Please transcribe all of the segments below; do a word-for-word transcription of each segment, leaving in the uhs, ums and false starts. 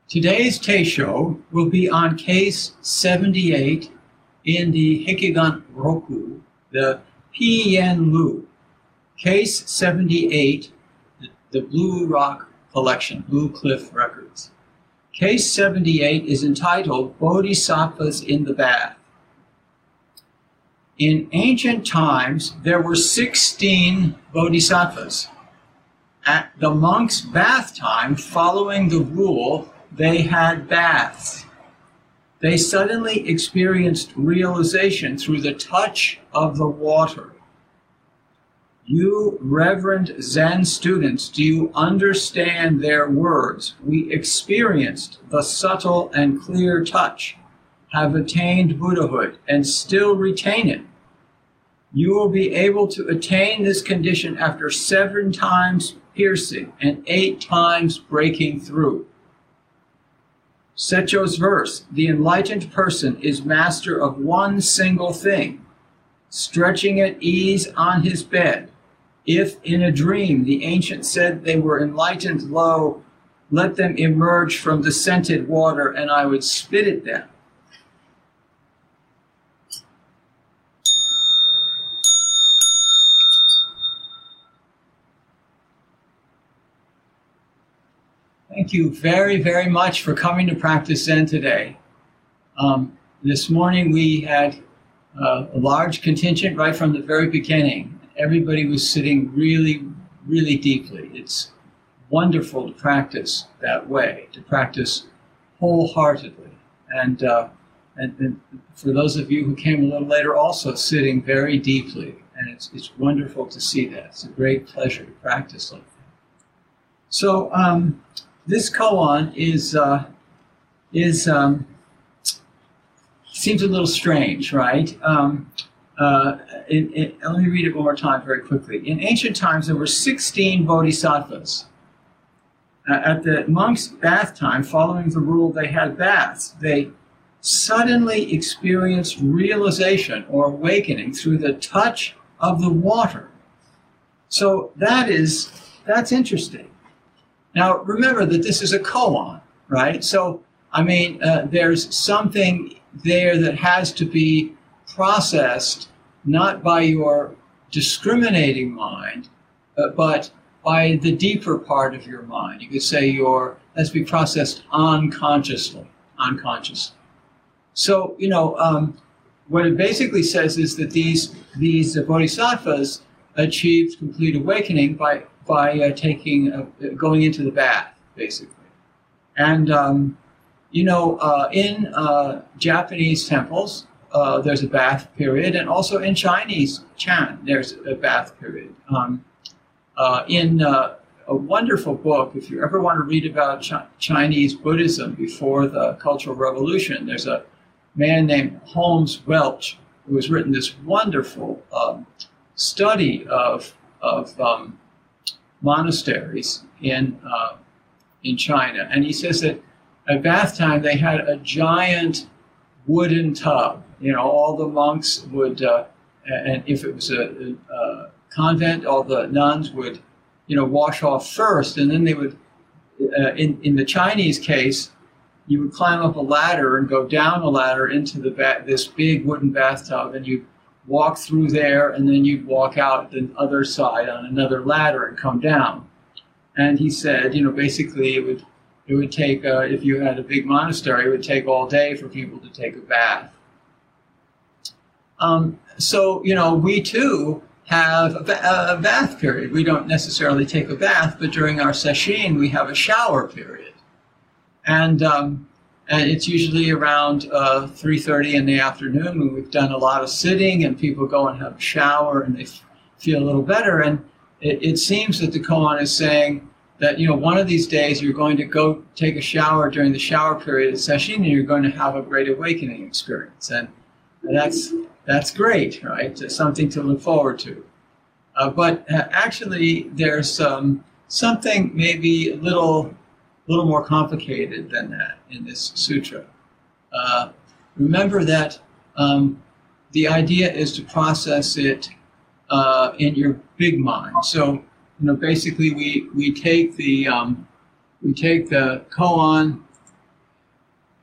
Today's Teisho will be on case seventy-eight in the Hikigan Roku, the Piyen Lu. Case seventy-eight, the Blue Rock Collection, Blue Cliff Records. Case seventy-eight is entitled Bodhisattvas in the Bath. In ancient times, there were sixteen bodhisattvas. At the monks' bath time, following the rule, they had baths. They suddenly experienced realization through the touch of the water. You reverend Zen students, do you understand their words? We experienced the subtle and clear touch, have attained Buddhahood, and still retain it. You will be able to attain this condition after seven times piercing and eight times breaking through. Secho's verse, the enlightened person is master of one single thing, stretching at ease on his bed. If in a dream the ancient said they were enlightened, lo, let them emerge from the scented water and I would spit at them. Thank you very, very much for coming to Practice Zen today. Um, this morning we had uh, a large contingent right from the very beginning. Everybody was sitting really, really deeply. It's wonderful to practice that way, to practice wholeheartedly. And, uh, and, and for those of you who came a little later, also sitting very deeply. And it's, it's wonderful to see that. It's a great pleasure to practice like that. So, um, this koan is, uh, is um, seems a little strange, right? Um, uh, it, it, let me read it one more time very quickly. In ancient times, there were sixteen bodhisattvas. Uh, at the monks' bath time, following the rule they had baths, they suddenly experienced realization or awakening through the touch of the water. So that is, that's interesting. Now, remember that this is a koan, right? So, I mean, uh, there's something there that has to be processed, not by your discriminating mind, uh, but by the deeper part of your mind. You could say your, has to be processed unconsciously, unconsciously. So, you know, um, what it basically says is that these, these uh, bodhisattvas achieved complete awakening by by uh, taking, uh, going into the bath, basically. And, um, you know, uh, in uh, Japanese temples, uh, there's a bath period, and also in Chinese Chan, there's a bath period. Um, uh, in uh, a wonderful book, if you ever want to read about Ch Chinese Buddhism before the Cultural Revolution, there's a man named Holmes Welch who has written this wonderful um, study of, of um, monasteries in uh, in China, and he says that at bath time they had a giant wooden tub. You know, all the monks would, uh, and if it was a, a convent, all the nuns would, you know, wash off first, and then they would. Uh, in in the Chinese case, you would climb up a ladder and go down a ladder into the ba this big wooden bathtub, and you walk through there, and then you'd walk out the other side on another ladder and come down. And he said, you know, basically it would it would take, uh, if you had a big monastery, it would take all day for people to take a bath. Um, so, you know, we too have a, ba a bath period. We don't necessarily take a bath, but during our sesshin, we have a shower period. And um, And it's usually around uh, three thirty in the afternoon when we've done a lot of sitting and people go and have a shower and they f feel a little better. And it, it seems that the koan is saying that, you know, one of these days you're going to go take a shower during the shower period of sesshin and you're going to have a great awakening experience. And that's, that's great, right? It's something to look forward to. Uh, but uh, actually there's um, something maybe a little a little more complicated than that in this sutra. Uh, remember that um, the idea is to process it uh, in your big mind. So, you know, basically we we take the um, we take the koan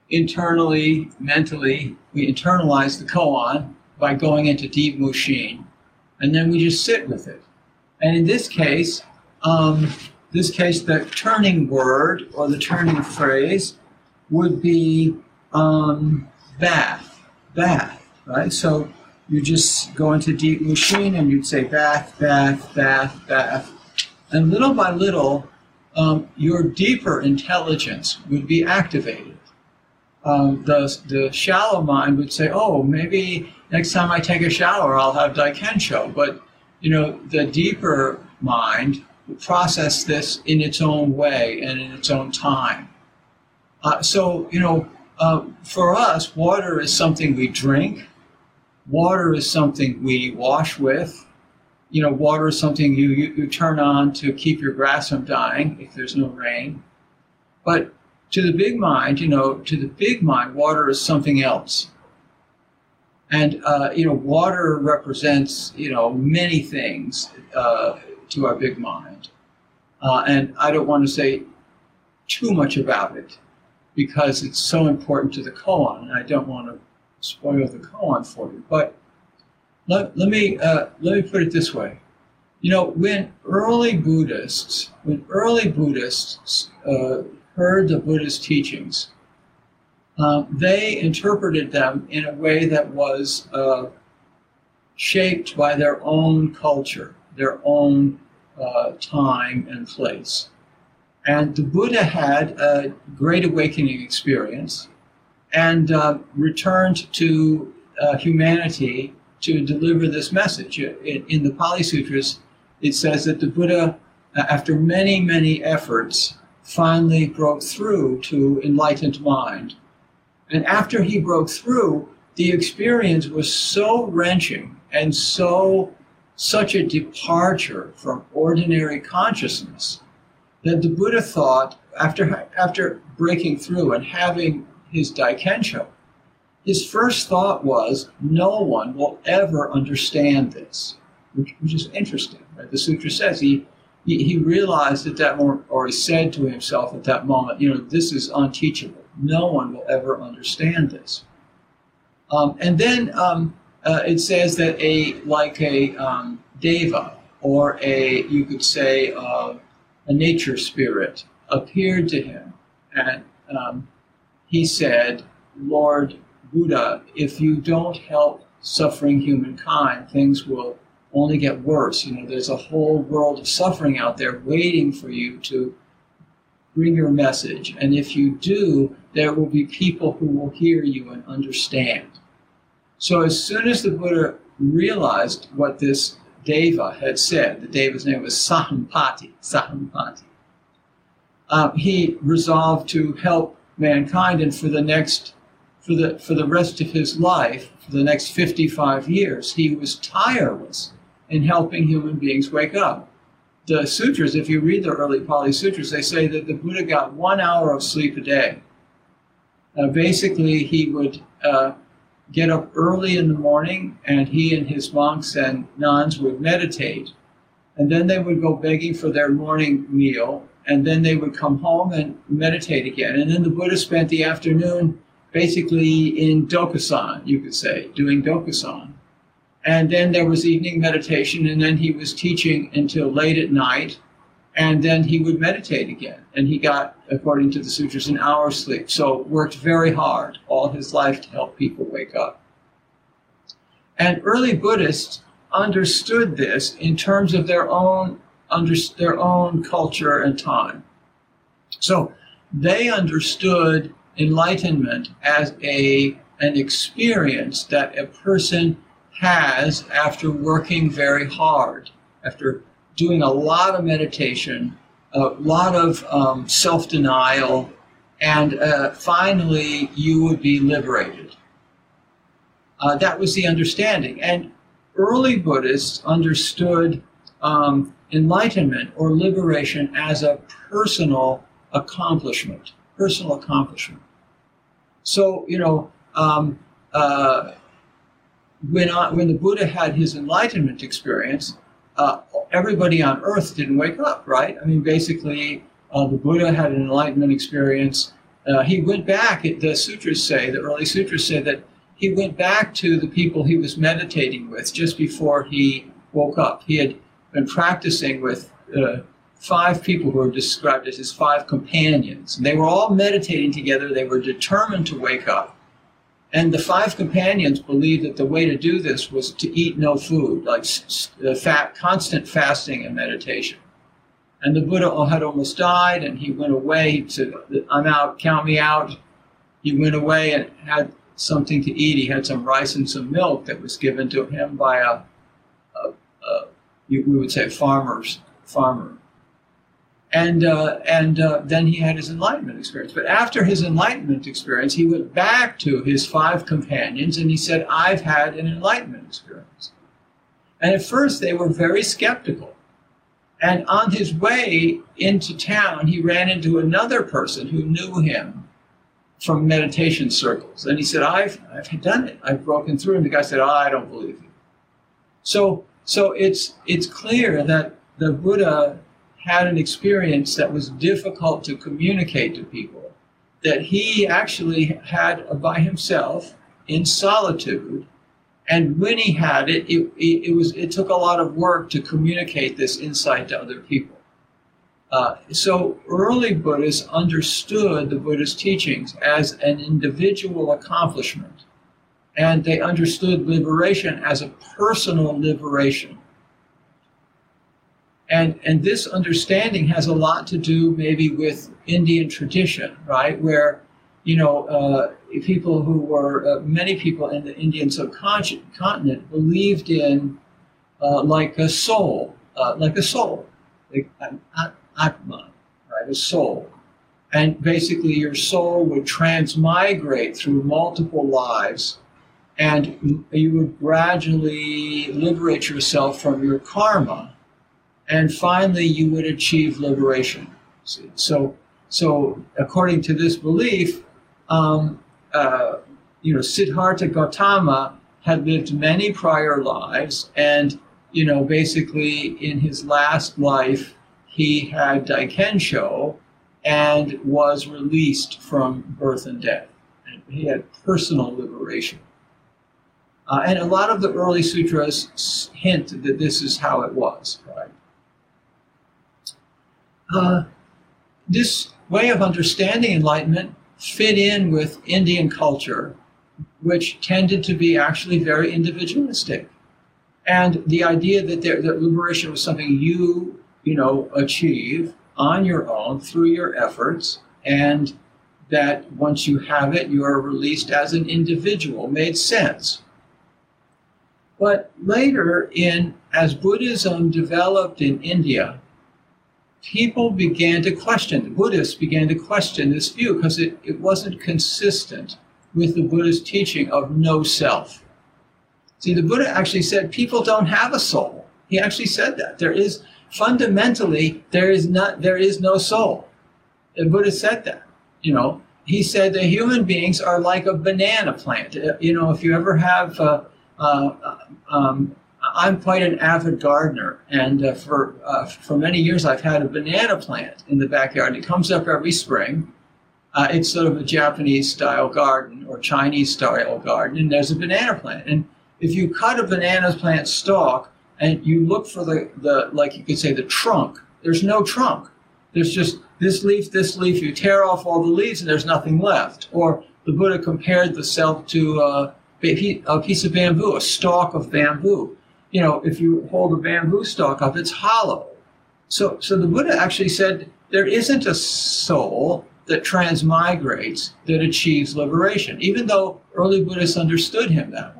internally, mentally, we internalize the koan by going into deep mushin, and then we just sit with it. And in this case, um, this case, the turning word or the turning phrase would be um, bath, bath, right? So you just go into deep mushin and you'd say bath, bath, bath, bath. And little by little, um, your deeper intelligence would be activated. Um, the, the shallow mind would say, oh, maybe next time I take a shower, I'll have daikensho. But, you know, the deeper mind will process this in its own way and in its own time. Uh, so, you know, uh, for us, water is something we drink. Water is something we wash with. You know, water is something you, you, you turn on to keep your grass from dying if there's no rain. But to the big mind, you know, to the big mind, water is something else. And, uh, you know, water represents, you know, many things uh, to our big mind. Uh, and I don't want to say too much about it because it's so important to the koan, and I don't want to spoil the koan for you. But let, let me uh, let me put it this way. You know, when early Buddhists, when early Buddhists uh, heard the Buddha's teachings, uh, they interpreted them in a way that was uh, shaped by their own culture, their own uh, time and place. And the Buddha had a great awakening experience and uh, returned to uh, humanity to deliver this message. In, in the Pali Sutras, it says that the Buddha, after many, many efforts, finally broke through to enlightened mind. And after he broke through, the experience was so wrenching and so such a departure from ordinary consciousness that the Buddha thought, after after breaking through and having his daikensho, his first thought was, no one will ever understand this, which, which is interesting. Right? The sutra says he, he he realized at that moment, or he said to himself at that moment, you know, this is unteachable. No one will ever understand this. Um, and then um, uh, it says that a like a um, deva, or a you could say uh, a nature spirit, appeared to him, and um, he said, Lord Buddha, if you don't help suffering humankind, things will only get worse. You know, there's a whole world of suffering out there waiting for you to bring your message. And if you do, there will be people who will hear you and understand. So as soon as the Buddha realized what this Deva had said, the Deva's name was Sahampati, Sahampati, um, he resolved to help mankind, and for the next, for the for the rest of his life, for the next fifty-five years, he was tireless in helping human beings wake up. The sutras, if you read the early Pali Sutras, they say that the Buddha got one hour of sleep a day. Uh, basically, he would uh, get up early in the morning, and he and his monks and nuns would meditate. And then they would go begging for their morning meal, and then they would come home and meditate again. And then the Buddha spent the afternoon basically in Dokusan, you could say, doing Dokusan. And then there was evening meditation, and then he was teaching until late at night, and then he would meditate again. And he got, according to the sutras, an hour's sleep. So worked very hard all his life to help people wake up. And early Buddhists understood this in terms of their own under, their own culture and time. So they understood enlightenment as a an experience that a person has after working very hard, after doing a lot of meditation, a lot of um, self-denial, and uh, finally you would be liberated. Uh, that was the understanding. And early Buddhists understood um, enlightenment or liberation as a personal accomplishment, personal accomplishment. So, you know, um, uh, when, I, when the Buddha had his enlightenment experience, uh, everybody on earth didn't wake up, right? I mean, basically, uh, the Buddha had an enlightenment experience, uh, he went back, the sutras say, the early sutras say that he went back to the people he was meditating with just before he woke up. He had been practicing with uh, five people who were described as his five companions. They were all meditating together. They were determined to wake up. And the five companions believed that the way to do this was to eat no food, like fat, constant fasting and meditation. And the Buddha had almost died, and he went away. He said, I'm out, count me out. He went away and had something to eat. He had some rice and some milk that was given to him by a, a, a we would say, a farmer's farmer. And uh, and uh, then he had his enlightenment experience. But after his enlightenment experience, he went back to his five companions and he said, I've had an enlightenment experience. And at first they were very skeptical. And on his way into town, he ran into another person who knew him from meditation circles. And he said, I've, I've done it. I've broken through. And the guy said, oh, I don't believe you. So, so it's, it's clear that the Buddha had an experience that was difficult to communicate to people, that he actually had by himself in solitude. And when he had it, it, it, it was it took a lot of work to communicate this insight to other people. Uh, so early Buddhists understood the Buddha's teachings as an individual accomplishment, and they understood liberation as a personal liberation. And, and this understanding has a lot to do maybe with Indian tradition, right? Where, you know, uh, people who were, uh, many people in the Indian subcontinent believed in uh, like a soul, uh, like a soul, like an Atman, right? A soul. And basically your soul would transmigrate through multiple lives, and you would gradually liberate yourself from your karma. And finally, you would achieve liberation. See? So, so according to this belief, um, uh, you know, Siddhartha Gautama had lived many prior lives, and you know, basically in his last life, he had Daikensho and was released from birth and death. And he had personal liberation. Uh, and a lot of the early sutras hint that this is how it was, right? Uh, this way of understanding enlightenment fit in with Indian culture, which tended to be actually very individualistic. And the idea that, there, that liberation was something you, you know, achieve on your own through your efforts, and that once you have it, you are released as an individual, made sense. But later, in as Buddhism developed in India, people began to question, the Buddhists began to question this view because it, it wasn't consistent with the Buddha's teaching of no self. See, the Buddha actually said people don't have a soul. He actually said that. There is, fundamentally, there is not, there is no soul. The Buddha said that, you know. He said that human beings are like a banana plant. You know, if you ever have, uh, uh, um, I'm quite an avid gardener, and uh, for uh, for many years I've had a banana plant in the backyard. It comes up every spring. Uh, it's sort of a Japanese-style garden or Chinese-style garden, and there's a banana plant. And if you cut a banana plant stalk and you look for the, the, like you could say, the trunk, there's no trunk. There's just this leaf, this leaf. You tear off all the leaves and there's nothing left. Or the Buddha compared the self to uh, a piece of bamboo, a stalk of bamboo. You know, if you hold a bamboo stalk up, it's hollow. So, so the Buddha actually said there isn't a soul that transmigrates, that achieves liberation, even though early Buddhists understood him that way.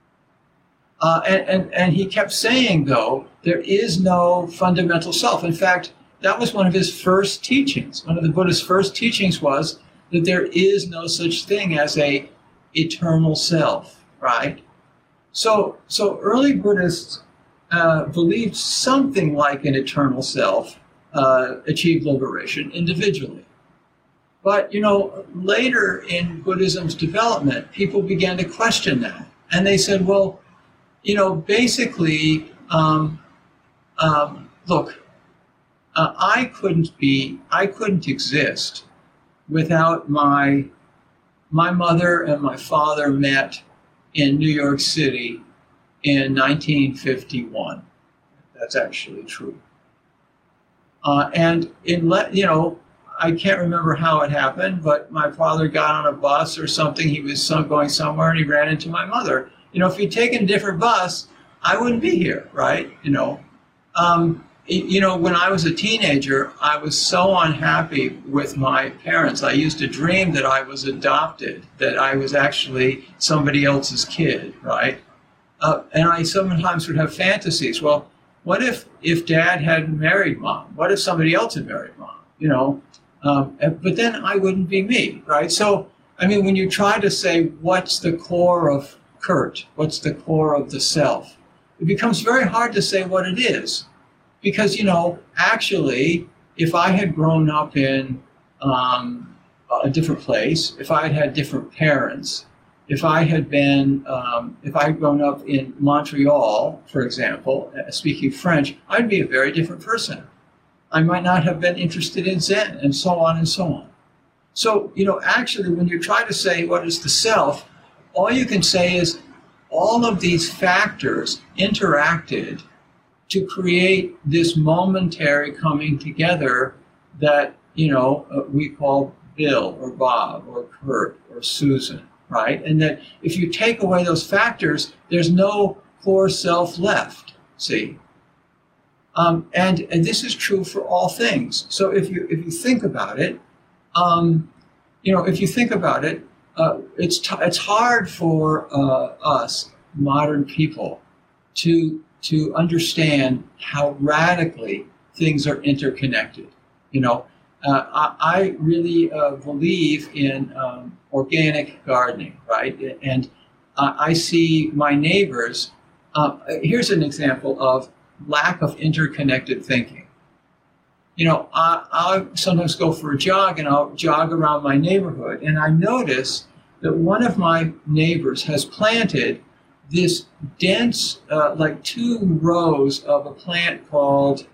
Uh, and, and, and he kept saying, though, there is no fundamental self. In fact, that was one of his first teachings. One of the Buddha's first teachings was that there is no such thing as a eternal self, right? So, so early Buddhists uh, believed something like an eternal self uh, achieved liberation individually. But, you know, later in Buddhism's development, people began to question that. And they said, well, you know, basically, um, um, look, uh, I couldn't be, I couldn't exist without my, my mother and my father met in New York City in nineteen fifty-one. That's actually true. Uh, and in, you know, I can't remember how it happened, but my father got on a bus or something. He was some, going somewhere and he ran into my mother. You know, if he'd taken a different bus, I wouldn't be here, right? You know, um, you know, when I was a teenager, I was so unhappy with my parents. I used to dream that I was adopted, that I was actually somebody else's kid, right? Uh, and I sometimes would have fantasies. Well, what if if Dad had married Mom? What if somebody else had married Mom? You know, um, but then I wouldn't be me, right? So, I mean, when you try to say what's the core of Kurt, what's the core of the self, it becomes very hard to say what it is. Because, you know, actually, if I had grown up in um, a different place, if I had had different parents, if I had been, um, if I had grown up in Montreal, for example, uh, speaking French, I'd be a very different person. I might not have been interested in Zen, and so on and so on. So, you know, actually, when you try to say what is the self, all you can say is all of these factors interacted to create this momentary coming together that, you know, uh, we call Bill or Bob or Kurt or Susan, right? And that if you take away those factors, there's no core self left, see? Um, and, and this is true for all things. So if you if you think about it, um, you know, if you think about it, uh, it's t- it's hard for uh, us modern people to to understand how radically things are interconnected. You know, uh, I, I really uh, believe in um, organic gardening, right? And uh, I see my neighbors. Uh, here's an example of lack of interconnected thinking. You know, I, I'll sometimes go for a jog and I'll jog around my neighborhood, and I notice that one of my neighbors has planted this dense, uh, like two rows of a plant called,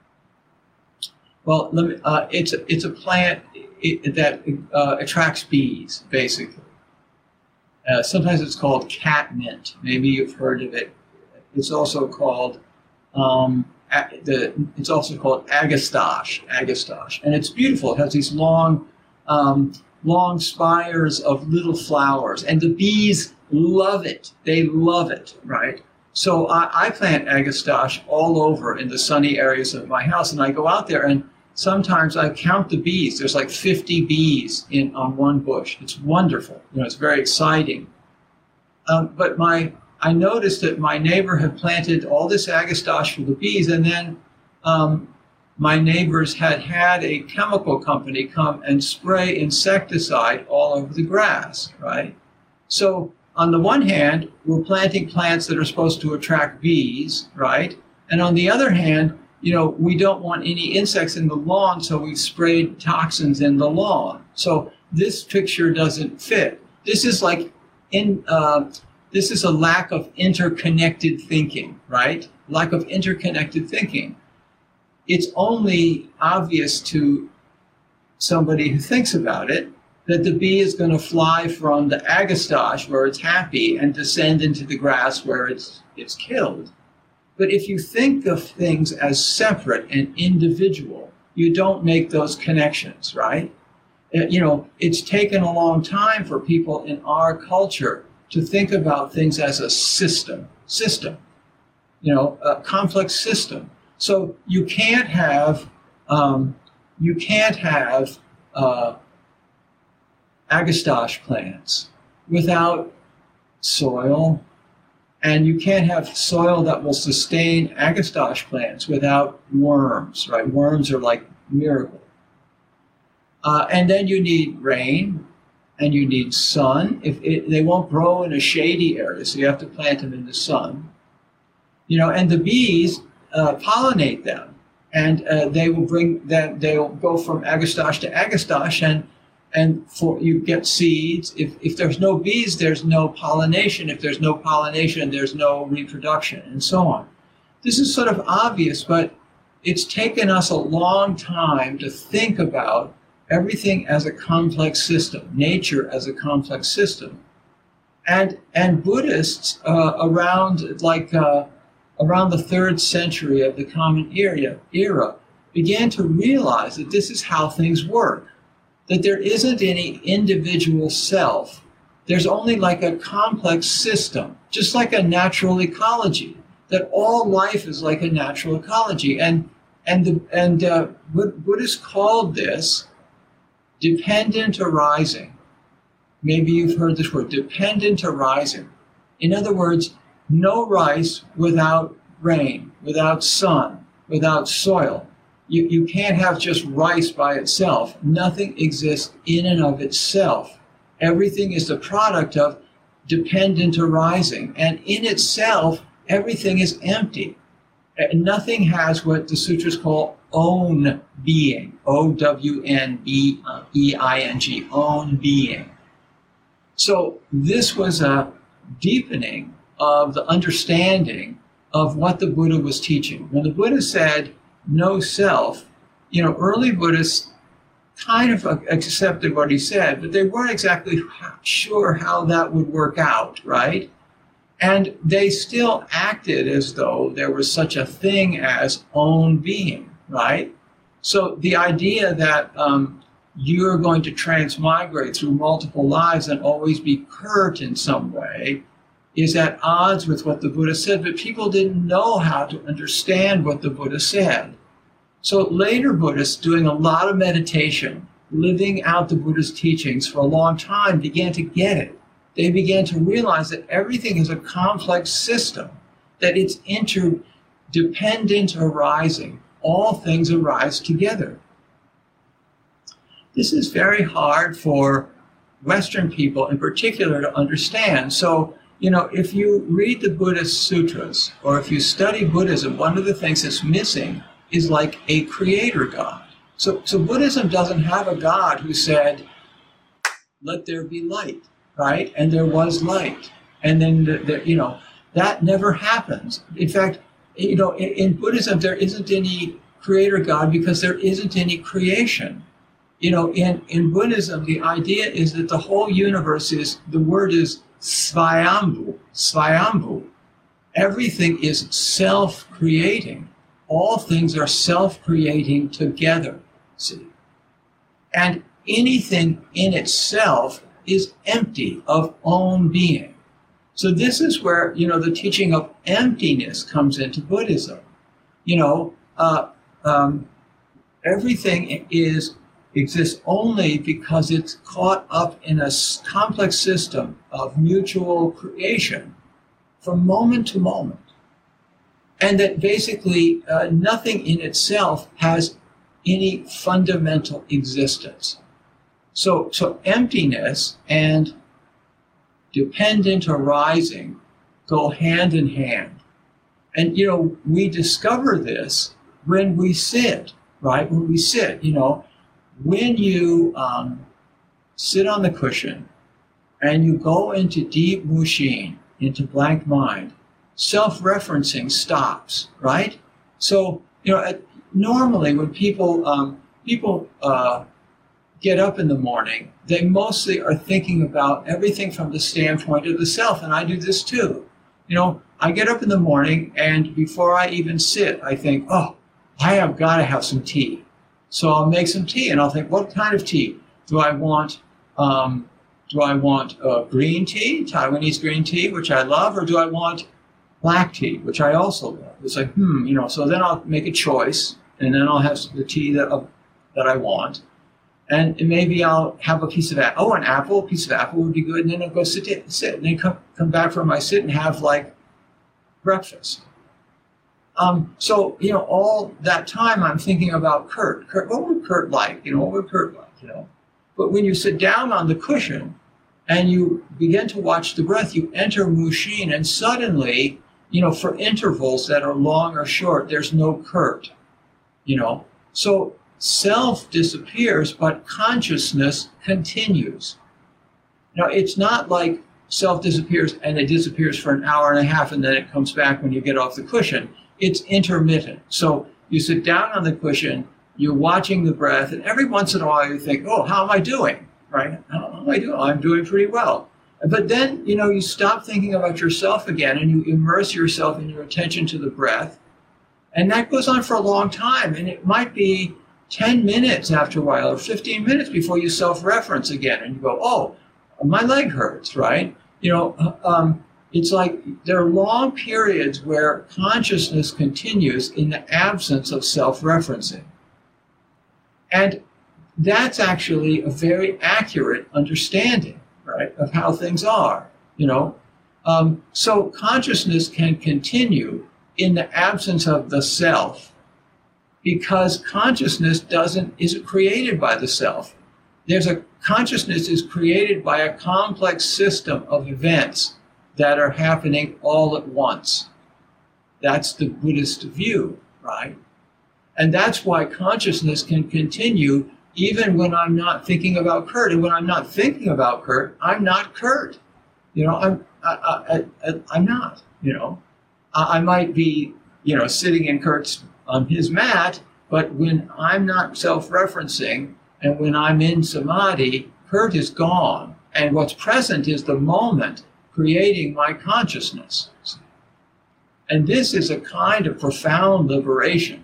well, let me, uh, it's, a, it's a plant it, that uh, attracts bees, basically. Uh, sometimes it's called catmint. Maybe you've heard of it. It's also called, um, a, the, it's also called agastache, agastache. And it's beautiful. It has these long, um, long spires of little flowers, and the bees love it. They love it, right? So I, I plant agastache all over in the sunny areas of my house, and I go out there and sometimes I count the bees. There's like fifty bees in on one bush. It's wonderful. You know, it's very exciting. Um, but my I noticed that my neighbor had planted all this agastache for the bees, and then um, my neighbors had had a chemical company come and spray insecticide all over the grass, right? So on the one hand, we're planting plants that are supposed to attract bees, right? And on the other hand, you know, we don't want any insects in the lawn, so we've sprayed toxins in the lawn. So this picture doesn't fit. This is like, in, uh, this is a lack of interconnected thinking, right? Lack of interconnected thinking. It's only obvious to somebody who thinks about it that the bee is going to fly from the agastache where it's happy and descend into the grass where it's it's killed. But if you think of things as separate and individual, you don't make those connections, right? You know, it's taken a long time for people in our culture to think about things as a system, system, you know, a complex system. So you can't have, um, you can't have, uh, agastache plants without soil, and you can't have soil that will sustain agastache plants without worms, right? Worms are like miracle. Uh, and then you need rain, and you need sun. If it, they won't grow in a shady area, so you have to plant them in the sun. You know, and the bees uh, pollinate them, and uh, they will bring them. They'll go from agastache to agastache, and And for you get seeds. If if there's no bees, there's no pollination. If there's no pollination, there's no reproduction, and so on. This is sort of obvious, but it's taken us a long time to think about everything as a complex system, nature as a complex system. And, and Buddhists uh, around like uh, around the third century of the Common Era, era began to realize that this is how things work, that there isn't any individual self. There's only like a complex system, just like a natural ecology, that all life is like a natural ecology. And, and, the, and uh, Buddhists called this dependent arising. Maybe you've heard this word, dependent arising. In other words, no rice without rain, without sun, without soil. You, you can't have just rice by itself. Nothing exists in and of itself. Everything is the product of dependent arising. And in itself, everything is empty. Nothing has what the sutras call own being, O W N B E I N G, own being. So this was a deepening of the understanding of what the Buddha was teaching. When the Buddha said, no self, you know, early Buddhists kind of accepted what he said, but they weren't exactly sure how that would work out, right? And they still acted as though there was such a thing as own being, right? So the idea that um, you're going to transmigrate through multiple lives and always be Kurt in some way is at odds with what the Buddha said, but people didn't know how to understand what the Buddha said. So later Buddhists, doing a lot of meditation, living out the Buddha's teachings for a long time, began to get it. They began to realize that everything is a complex system, that it's interdependent arising. All things arise together. This is very hard for Western people in particular to understand. So, you know, if you read the Buddhist sutras, or if you study Buddhism, one of the things that's missing is like a creator God. So, so Buddhism doesn't have a God who said, let there be light, right? And there was light. And then, the, the, you know, that never happens. In fact, you know, in, in Buddhism, there isn't any creator God because there isn't any creation. You know, in, in Buddhism, the idea is that the whole universe is, the word is Svayambhu, Svayambhu. Everything is self-creating. All things are self-creating together, see? And anything in itself is empty of own being. So this is where, you know, the teaching of emptiness comes into Buddhism. You know, uh, um, everything is exists only because it's caught up in a complex system of mutual creation from moment to moment. And that basically uh, nothing in itself has any fundamental existence. So, so emptiness and dependent arising go hand in hand. And, you know, we discover this when we sit, right? When we sit, you know, when you um, sit on the cushion and you go into deep mushin, into blank mind, self-referencing stops, right? So, you know, normally when people um, people uh, get up in the morning, they mostly are thinking about everything from the standpoint of the self, and I do this too. You know, I get up in the morning, and before I even sit, I think, oh, I have got to have some tea. So I'll make some tea, and I'll think, what kind of tea? Do I want um, do I want uh, green tea, Taiwanese green tea, which I love, or do I want black tea, which I also love? It's like, hmm, you know, so then I'll make a choice, and then I'll have the tea that, uh, that I want. And maybe I'll have a piece of apple. Oh, an apple, a piece of apple would be good, and then I'll go sit, sit and then come, come back from my sit and have, like, breakfast. Um, so, you know, all that time I'm thinking about Kurt. Kurt, what would Kurt like? You know, what would Kurt like, you know? But when you sit down on the cushion and you begin to watch the breath, you enter mushin, and suddenly, you know, for intervals that are long or short, there's no Kurt, you know? So self disappears, but consciousness continues. Now, it's not like self disappears and it disappears for an hour and a half and then it comes back when you get off the cushion. It's intermittent. So you sit down on the cushion, you're watching the breath, and every once in a while you think, oh, how am I doing, right? How am I doing? I'm doing pretty well. But then, you know, you stop thinking about yourself again and you immerse yourself in your attention to the breath. And that goes on for a long time. And it might be ten minutes after a while or fifteen minutes before you self-reference again. And you go, oh, my leg hurts, right? You know, um, it's like there are long periods where consciousness continues in the absence of self-referencing. And that's actually a very accurate understanding, right, of how things are, you know. Um, so consciousness can continue in the absence of the self because consciousness doesn't, isn't created by the self. There's a, consciousness is created by a complex system of events that are happening all at once. That's the Buddhist view, right? And that's why consciousness can continue even when I'm not thinking about Kurt. And when I'm not thinking about Kurt, I'm not Kurt. You know, I'm I, I, I, I'm not, you know. I, I might be, you know, sitting in Kurt's, on his mat, but when I'm not self-referencing and when I'm in samadhi, Kurt is gone. And what's present is the moment creating my consciousness. And this is a kind of profound liberation.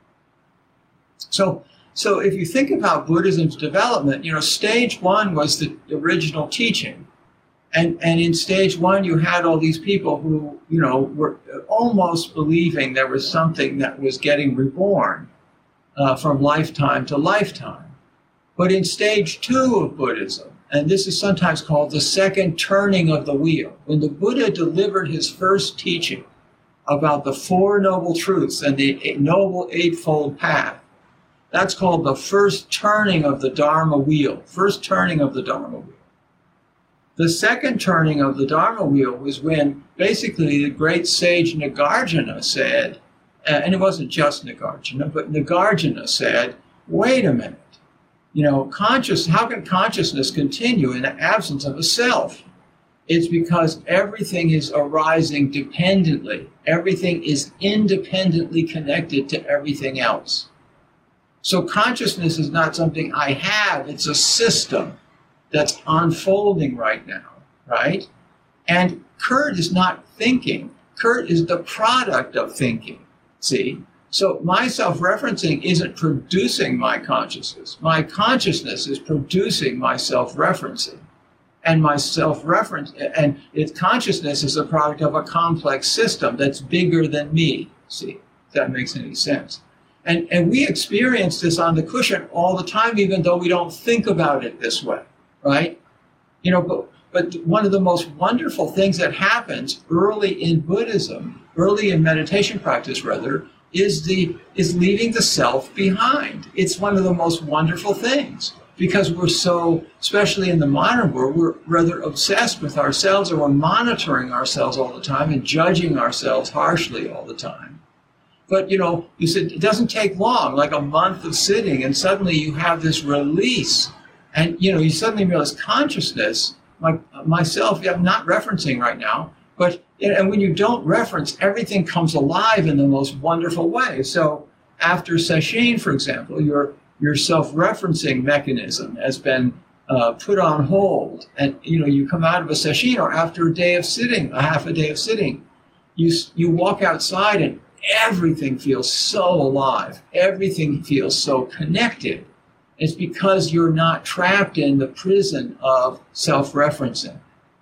So, so if you think about Buddhism's development, you know, stage one was the original teaching. And, and in stage one, you had all these people who, you know, were almost believing there was something that was getting reborn uh, from lifetime to lifetime. But in stage two of Buddhism, and this is sometimes called the second turning of the wheel, when the Buddha delivered his first teaching about the Four Noble Truths and the Noble Eightfold Path, that's called the first turning of the Dharma wheel, first turning of the Dharma wheel. The second turning of the Dharma wheel was when basically the great sage Nagarjuna said, and it wasn't just Nagarjuna, but Nagarjuna said, wait a minute, you know, conscious, how can consciousness continue in the absence of a self? It's because everything is arising dependently. Everything is independently connected to everything else. So consciousness is not something I have, it's a system that's unfolding right now, right? And Kurt is not thinking. Kurt is the product of thinking, see? So my self-referencing isn't producing my consciousness. My consciousness is producing my self-referencing. And my self-reference, and its consciousness is a product of a complex system that's bigger than me, see? If that makes any sense. And, and we experience this on the cushion all the time, even though we don't think about it this way, right? You know, but, but one of the most wonderful things that happens early in Buddhism, early in meditation practice rather, is the is leaving the self behind. It's one of the most wonderful things because we're so, especially in the modern world, we're rather obsessed with ourselves, or we're monitoring ourselves all the time and judging ourselves harshly all the time. But, you know, you said it doesn't take long, like a month of sitting, and suddenly you have this release. And, you know, you suddenly realize consciousness, my, myself, I'm not referencing right now, but, and when you don't reference, everything comes alive in the most wonderful way. So after sesshin, for example, your, your self-referencing mechanism has been uh, put on hold. And, you know, you come out of a sesshin, or after a day of sitting, a half a day of sitting, you, you walk outside and everything feels so alive. Everything feels so connected. It's because you're not trapped in the prison of self-referencing.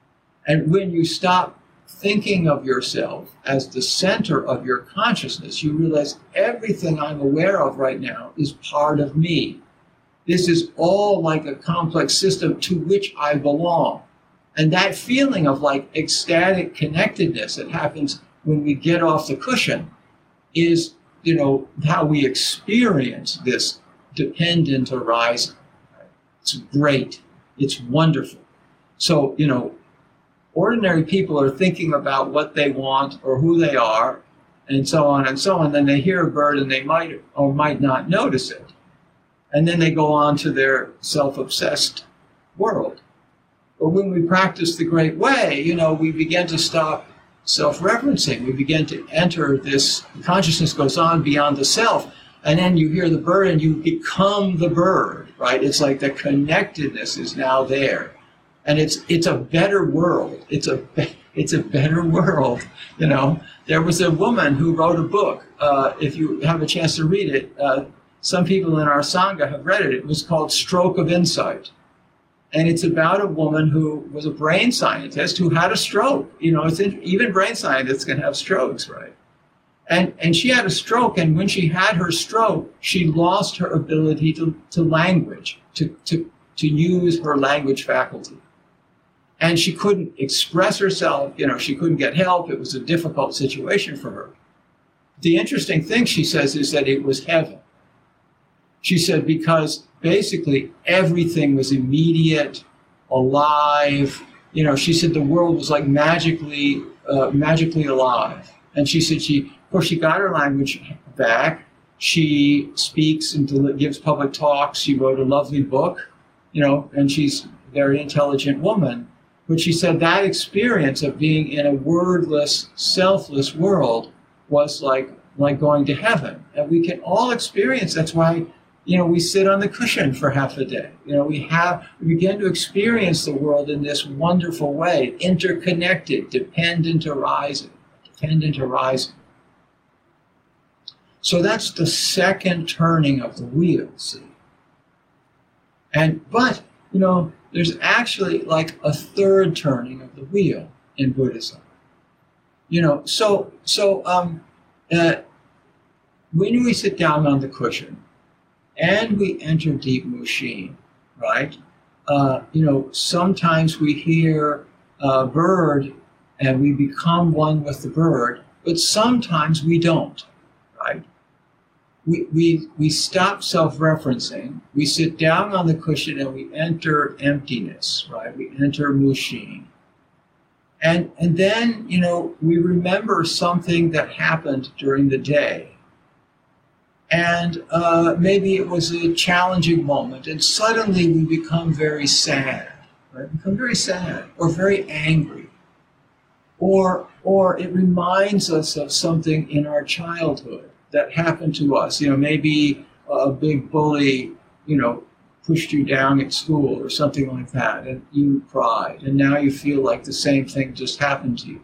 And when you stop thinking of yourself as the center of your consciousness, you realize everything I'm aware of right now is part of me. This is all like a complex system to which I belong. And that feeling of like ecstatic connectedness that happens when we get off the cushion is, you know, how we experience this dependent arising. It's great. It's wonderful. So, you know, ordinary people are thinking about what they want or who they are and so on and so on. Then they hear a bird and they might or might not notice it. And then they go on to their self-obsessed world. But when we practice the Great Way, you know, we begin to stop self-referencing. We begin to enter this, consciousness goes on beyond the self. And then you hear the bird and you become the bird, right? It's like the connectedness is now there. And it's it's a better world. It's a it's a better world, you know. There was a woman who wrote a book. Uh, if you have a chance to read it, uh, some people in our Sangha have read it. It was called Stroke of Insight. And it's about a woman who was a brain scientist who had a stroke. You know, it's in, even brain scientists can have strokes, right? And and she had a stroke, and when she had her stroke, she lost her ability to, to language, to, to, to use her language faculty. And she couldn't express herself, you know, she couldn't get help. It was a difficult situation for her. The interesting thing, she says, is that it was heaven. She said, because basically everything was immediate, alive. You know, she said the world was like magically, uh, magically alive. And she said she, of course, she got her language back. She speaks and gives public talks. She wrote a lovely book, you know, and she's a very intelligent woman. But she said that experience of being in a wordless, selfless world was like, like going to heaven. And we can all experience, that's why, you know, we sit on the cushion for half a day. You know, we have, we begin to experience the world in this wonderful way, interconnected, dependent arising, dependent arising. So that's the second turning of the wheel, see? And, but, you know, there's actually like a third turning of the wheel in Buddhism. You know, so, so, um, uh, when we sit down on the cushion and we enter deep Mushin, right? Uh, you know, sometimes we hear a bird and we become one with the bird, but sometimes we don't, right? We, we, we stop self-referencing, we sit down on the cushion and we enter emptiness, right? We enter Mushin. And, and then, you know, we remember something that happened during the day. And uh, maybe it was a challenging moment, and suddenly we become very sad, right? Become very sad or very angry. Or, or it reminds us of something in our childhood that happened to us. You know, maybe a big bully, you know, pushed you down at school or something like that, and you cried, and now you feel like the same thing just happened to you.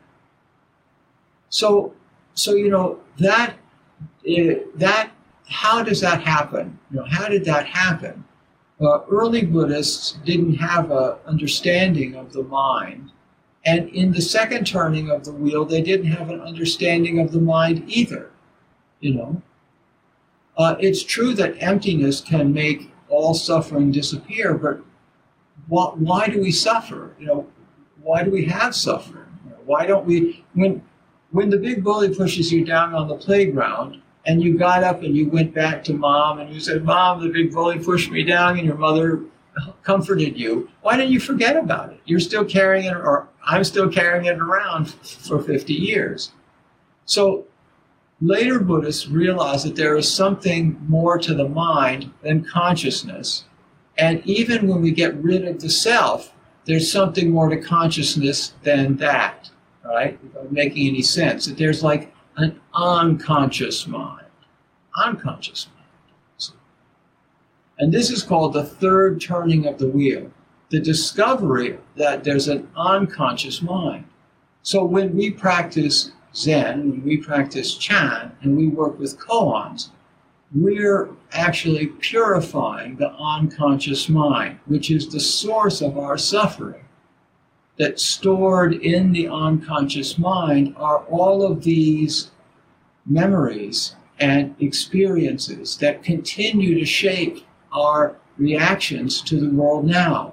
So, so you know, that, uh, that, how does that happen? You know, how did that happen? Uh, early Buddhists didn't have an understanding of the mind. And in the second turning of the wheel, they didn't have an understanding of the mind either, you know. Uh, it's true that emptiness can make all suffering disappear, but why, why do we suffer? You know, why do we have suffering? You know, why don't we, when, when the big bully pushes you down on the playground, and you got up and you went back to mom and you said, Mom, the big bully pushed me down, and your mother comforted you, why didn't you forget about it? You're still carrying it, or I'm still carrying it around for fifty years. So later Buddhists realized that there is something more to the mind than consciousness. And even when we get rid of the self, there's something more to consciousness than that, right? Without making any sense. That there's like an unconscious mind, unconscious mind. And this is called the third turning of the wheel, the discovery that there's an unconscious mind. So when we practice Zen, when we practice Chan, and we work with koans, we're actually purifying the unconscious mind, which is the source of our suffering. That stored in the unconscious mind are all of these memories and experiences that continue to shape our reactions to the world now.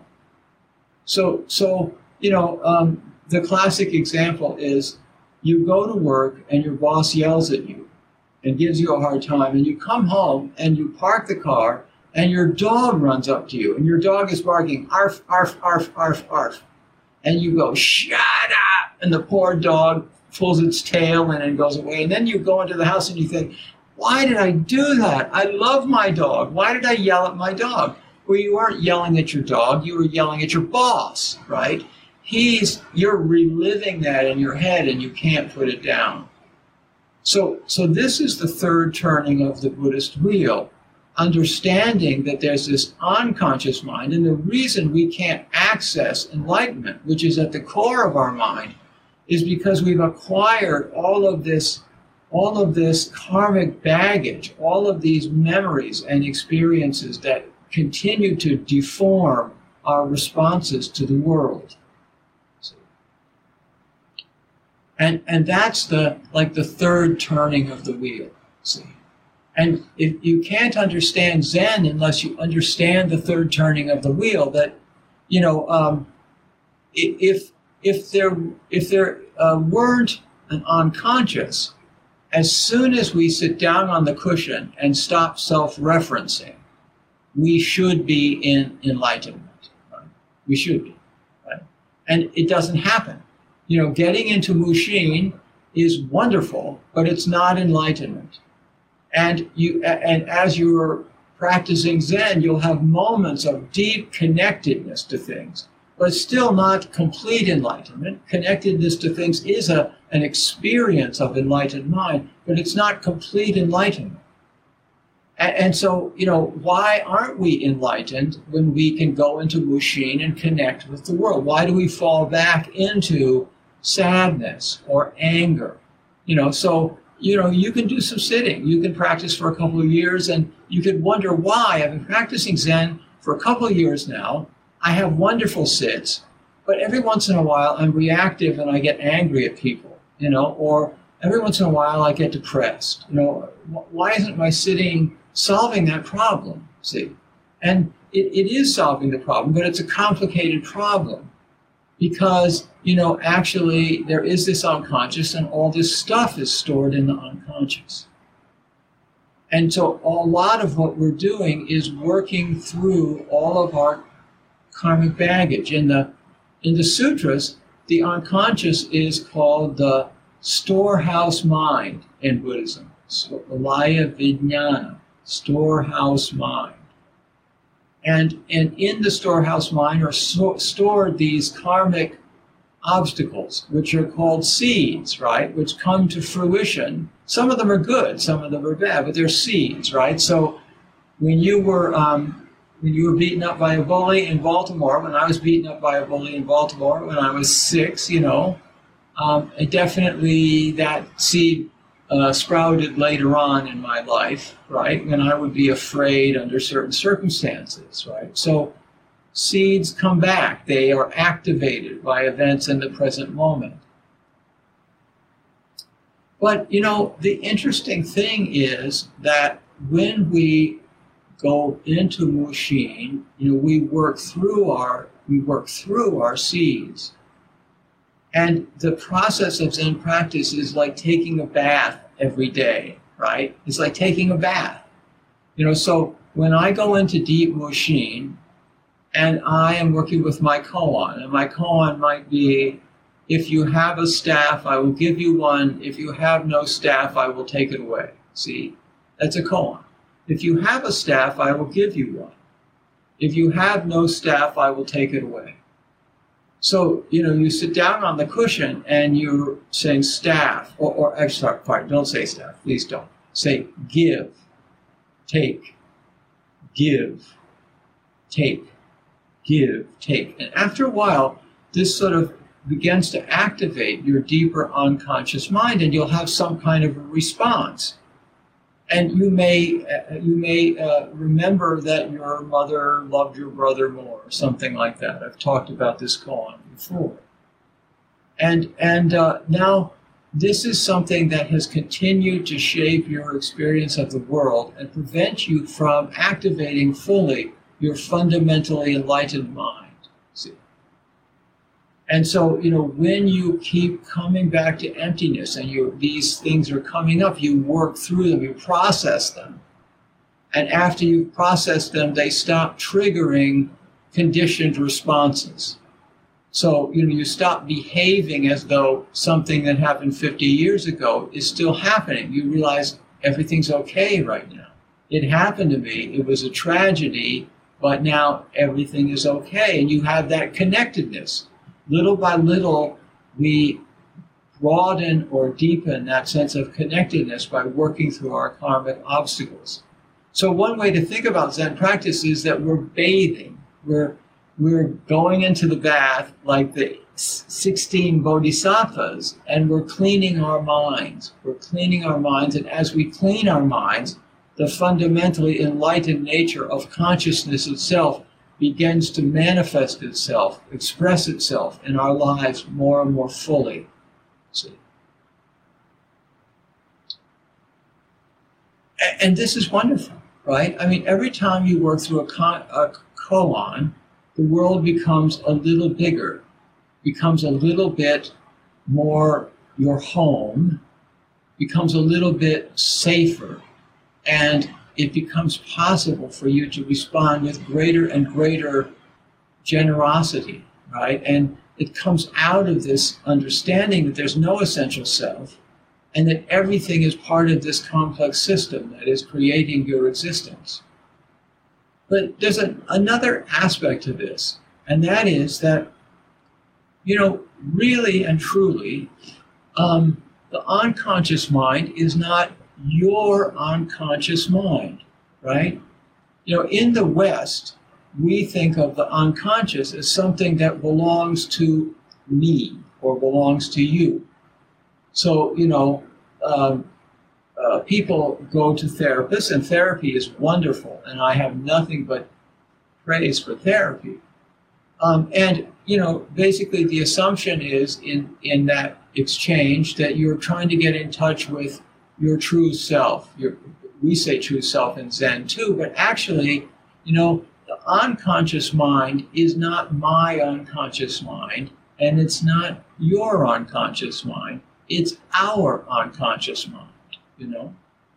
So, so you know, um, the classic example is you go to work and your boss yells at you and gives you a hard time, and you come home and you park the car and your dog runs up to you and your dog is barking, arf, arf, arf, arf, arf. And you go, shut up! And the poor dog pulls its tail and it goes away. And then you go into the house and you think, why did I do that? I love my dog. Why did I yell at my dog? Well, you weren't yelling at your dog. You were yelling at your boss, right? He's, you're reliving that in your head and you can't put it down. So, so this is the third turning of the Buddhist wheel, understanding that there's this unconscious mind, and the reason we can't access enlightenment, which is at the core of our mind, is because we've acquired all of this, all of this karmic baggage, all of these memories and experiences that continue to deform our responses to the world. And, and that's the, like the third turning of the wheel, see. And if you can't understand Zen unless you understand the third turning of the wheel, that, you know, um, if, if there, if there uh, weren't an unconscious, as soon as we sit down on the cushion and stop self-referencing, we should be in enlightenment. Right? We should be. Right? And it doesn't happen. You know, getting into Mushin is wonderful, but it's not enlightenment. And you, and as you're practicing Zen, you'll have moments of deep connectedness to things, but still not complete enlightenment. Connectedness to things is a, an experience of enlightened mind, but it's not complete enlightenment. And, and so, you know, why aren't we enlightened when we can go into Mushin and connect with the world? Why do we fall back into sadness or anger? You know, so, you know, you can do some sitting. You can practice for a couple of years, and you could wonder why. I've been practicing Zen for a couple of years now. I have wonderful sits, but every once in a while I'm reactive and I get angry at people, you know, or every once in a while I get depressed. You know, why isn't my sitting solving that problem? See? And it, it is solving the problem, but it's a complicated problem. Because, you know, actually there is this unconscious, and all this stuff is stored in the unconscious. And so a lot of what we're doing is working through all of our karmic baggage. In the, in the sutras, the unconscious is called the storehouse mind in Buddhism. So, Alaya Vijnana, storehouse mind. And, and in the storehouse mind are so, stored these karmic obstacles, which are called seeds, right? Which come to fruition. Some of them are good, some of them are bad, but they're seeds, right? So when you were um, when you were beaten up by a bully in Baltimore, when I was beaten up by a bully in Baltimore when I was six, you know, um, it definitely that seed Uh, sprouted later on in my life, right, when I would be afraid under certain circumstances, right? So seeds come back. They are activated by events in the present moment. But, you know, the interesting thing is that when we go into Mushin, you know, we work through our, we work through our seeds. And the process of Zen practice is like taking a bath every day, right? It's like taking a bath. You know, so when I go into deep Mushin and I am working with my koan, and my koan might be, if you have a staff, I will give you one. If you have no staff, I will take it away. See, that's a koan. If you have a staff, I will give you one. If you have no staff, I will take it away. So, you know, you sit down on the cushion and you're saying staff, or, or actually, pardon, don't say staff, please don't. Say give, take, give, take, give, take. And after a while, this sort of begins to activate your deeper unconscious mind, and you'll have some kind of a response. And you may uh, you may uh, remember that your mother loved your brother more, or something like that. I've talked about this koan before. And and uh, now this is something that has continued to shape your experience of the world and prevent you from activating fully your fundamentally enlightened mind. See? And so, you know, when you keep coming back to emptiness and you, these things are coming up, you work through them, you process them. And after you've processed them, they stop triggering conditioned responses. So, you know, you stop behaving as though something that happened fifty years ago is still happening. You realize everything's okay right now. It happened to me. It was a tragedy, but now everything is okay. And you have that connectedness. Little by little, we broaden or deepen that sense of connectedness by working through our karmic obstacles. So one way to think about Zen practice is that we're bathing. We're, we're going into the bath like the sixteen bodhisattvas, and we're cleaning our minds. We're cleaning our minds, and as we clean our minds, the fundamentally enlightened nature of consciousness itself begins to manifest itself, express itself in our lives more and more fully. See? And this is wonderful, right? I mean, every time you work through a, con- a koan, the world becomes a little bigger, becomes a little bit more your home, becomes a little bit safer, and it becomes possible for you to respond with greater and greater generosity, right? And it comes out of this understanding that there's no essential self, and that everything is part of this complex system that is creating your existence. But there's a, another aspect to this, and that is that, you know, really and truly, um, the unconscious mind is not your unconscious mind, right? You know, in the West, we think of the unconscious as something that belongs to me or belongs to you. So, you know, um, uh, people go to therapists, and therapy is wonderful, and I have nothing but praise for therapy. Um, and, you know, basically the assumption is in, in that exchange that you're trying to get in touch with your true self. Your, we say true self in Zen too, but actually, you know, the unconscious mind is not my unconscious mind, and it's not your unconscious mind. It's our unconscious mind, you know.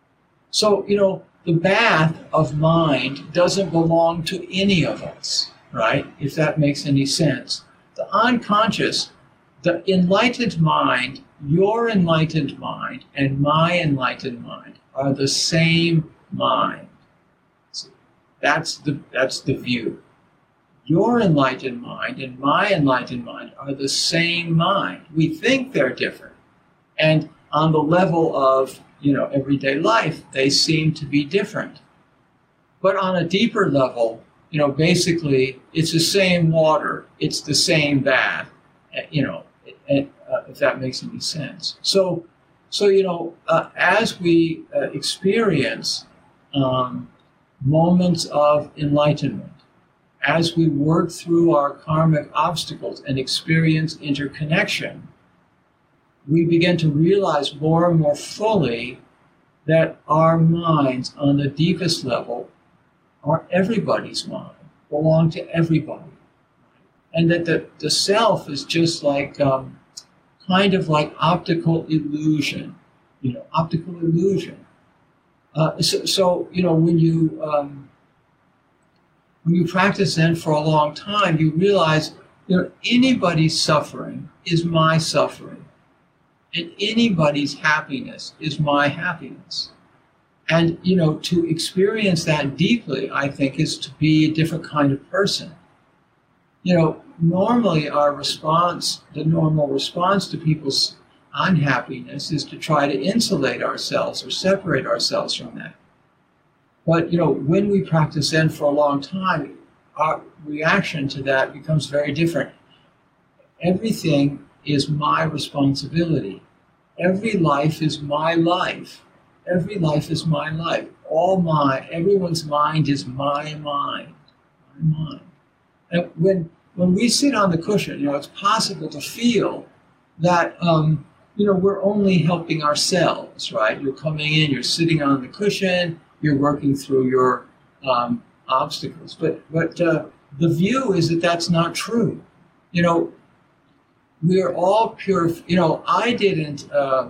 So, you know, the bath of mind doesn't belong to any of us, right? If that makes any sense. The unconscious, the enlightened mind, your enlightened mind and my enlightened mind are the same mind. So that's the, that's the view. Your enlightened mind and my enlightened mind are the same mind. We think they're different. And on the level of, you know, everyday life, they seem to be different. But on a deeper level, you know, basically, it's the same water, it's the same bath, you know, and, uh, if that makes any sense. So, so you know, uh, as we uh, experience um, moments of enlightenment, as we work through our karmic obstacles and experience interconnection, we begin to realize more and more fully that our minds on the deepest level are everybody's mind, belong to everybody. And that the, the self is just like, um, kind of like optical illusion, you know, optical illusion. Uh, so, so, you know, when you, um, when you practice Zen for a long time, you realize, you know, anybody's suffering is my suffering. And anybody's happiness is my happiness. And, you know, to experience that deeply, I think, is to be a different kind of person. You know, normally our response, the normal response to people's unhappiness is to try to insulate ourselves or separate ourselves from that. But, you know, when we practice Zen for a long time, our reaction to that becomes very different. Everything is my responsibility. Every life is my life. Every life is my life. All my, everyone's mind is my mind. My mind. And when when we sit on the cushion, you know, it's possible to feel that, um, you know, we're only helping ourselves, right? You're coming in, you're sitting on the cushion, you're working through your um, obstacles. But but uh, the view is that that's not true. You know, we're all pure. You know, I didn't. Uh,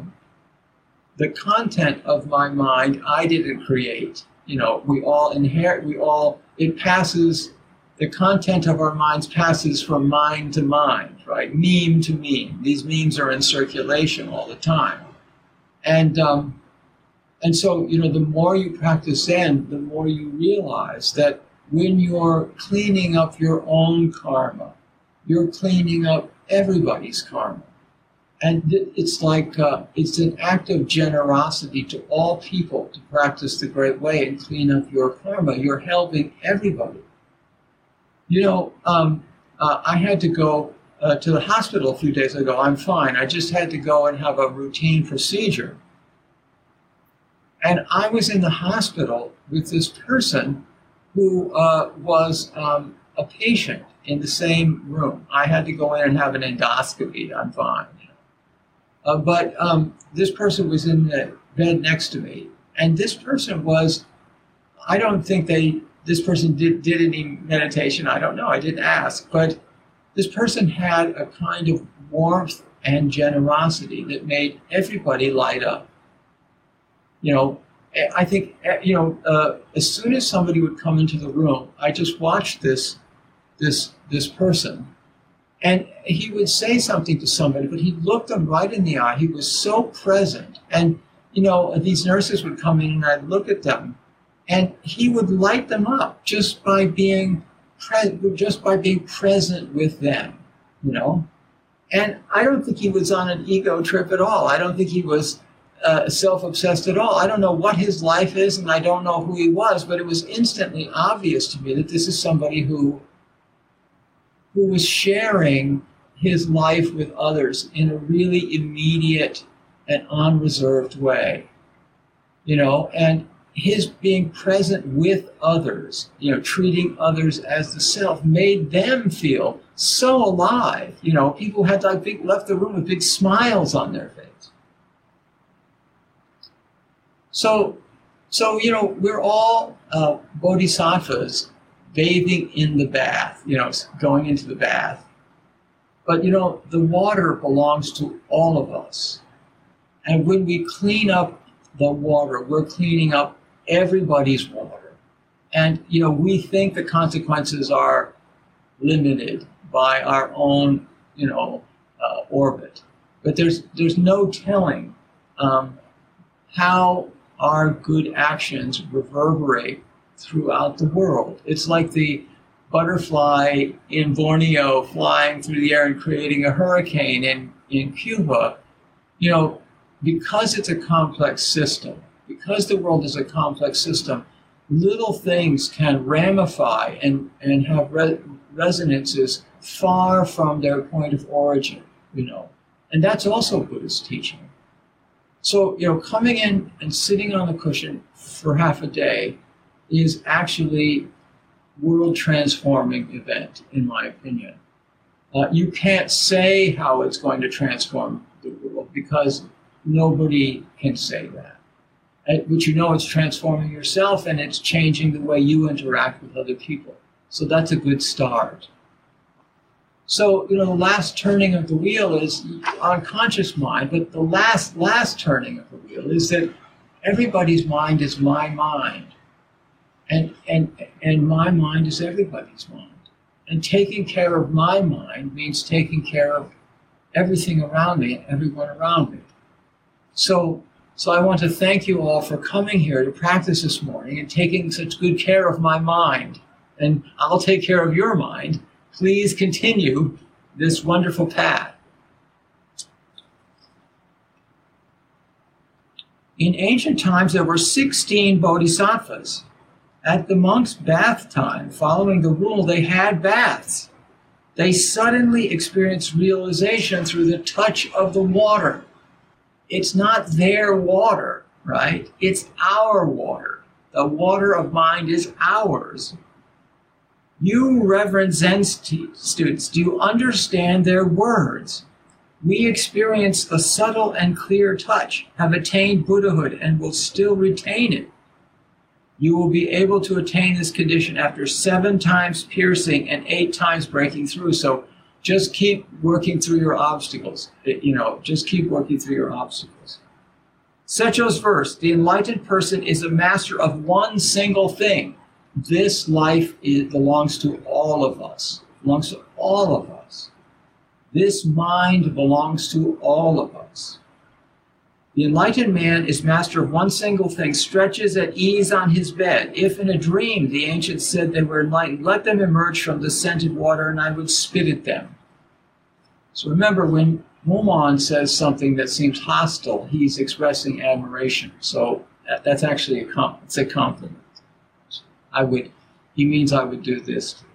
the content of my mind, I didn't create. You know, we all inherit. We all. It passes. The content of our minds passes from mind to mind, right? Meme to meme. These memes are in circulation all the time, and um, and so you know, the more you practice Zen, the more you realize that when you're cleaning up your own karma, you're cleaning up everybody's karma. And it's like, uh, it's an act of generosity to all people to practice the Great Way and clean up your karma. You're helping everybody. You know, um, uh, I had to go uh, to the hospital a few days ago. I'm fine. I just had to go and have a routine procedure. And I was in the hospital with this person who uh, was um, a patient in the same room. I had to go in and have an endoscopy. I'm fine. Uh, but um, this person was in the bed next to me. And this person was, I don't think they, this person did, did any meditation. I don't know. I didn't ask. But this person had a kind of warmth and generosity that made everybody light up. You know, I think, you know, uh, as soon as somebody would come into the room, I just watched this, this, this person. And he would say something to somebody, but he looked them right in the eye. He was so present. And, you know, these nurses would come in and I'd look at them and he would light them up just by being pre- just by being present with them, you know. And I don't think he was on an ego trip at all. I don't think he was uh, self-obsessed at all. I don't know what his life is and I don't know who he was, but it was instantly obvious to me that this is somebody who who was sharing his life with others in a really immediate and unreserved way, you know, and his being present with others, you know, treating others as the self made them feel so alive. You know, people had like big, left the room with big smiles on their face. So, so, you know, we're all uh, bodhisattvas bathing in the bath, you know, going into the bath. But, you know, the water belongs to all of us. And when we clean up the water, we're cleaning up everybody's water. And, you know, we think the consequences are limited by our own, you know, uh, orbit. But there's, there's no telling um, how our good actions reverberate throughout the world. It's like the butterfly in Borneo flying through the air and creating a hurricane in, in Cuba. You know, because it's a complex system, because the world is a complex system, little things can ramify and, and have re- resonances far from their point of origin, you know. And that's also Buddhist teaching. So, you know, coming in and sitting on the cushion for half a day is actually world transforming event, in my opinion. Uh, you can't say how it's going to transform the world because nobody can say that. Uh, but you know it's transforming yourself and it's changing the way you interact with other people. So that's a good start. So, you know, the last turning of the wheel is unconscious mind, but the last, last turning of the wheel is that everybody's mind is my mind. And, and, and my mind is everybody's mind. And taking care of my mind means taking care of everything around me and everyone around me. So, so I want to thank you all for coming here to practice this morning and taking such good care of my mind. And I'll take care of your mind. Please continue this wonderful path. In ancient times, there were sixteen bodhisattvas. At the monks' bath time, following the rule, they had baths. They suddenly experienced realization through the touch of the water. It's not their water, right? It's our water. The water of mind is ours. You Reverend Zen st- students, do you understand their words? We experience the subtle and clear touch, have attained Buddhahood, and will still retain it. You will be able to attain this condition after seven times piercing and eight times breaking through. So just keep working through your obstacles. You know, just keep working through your obstacles. Secho's verse, the enlightened person is a master of one single thing. This life is, belongs to all of us, belongs to all of us. This mind belongs to all of us. The enlightened man is master of one single thing, stretches at ease on his bed. If in a dream the ancients said they were enlightened, let them emerge from the scented water and I would spit at them. So remember, when Human says something that seems hostile, he's expressing admiration. So that, that's actually a com- it's a compliment. I would, he means I would do this.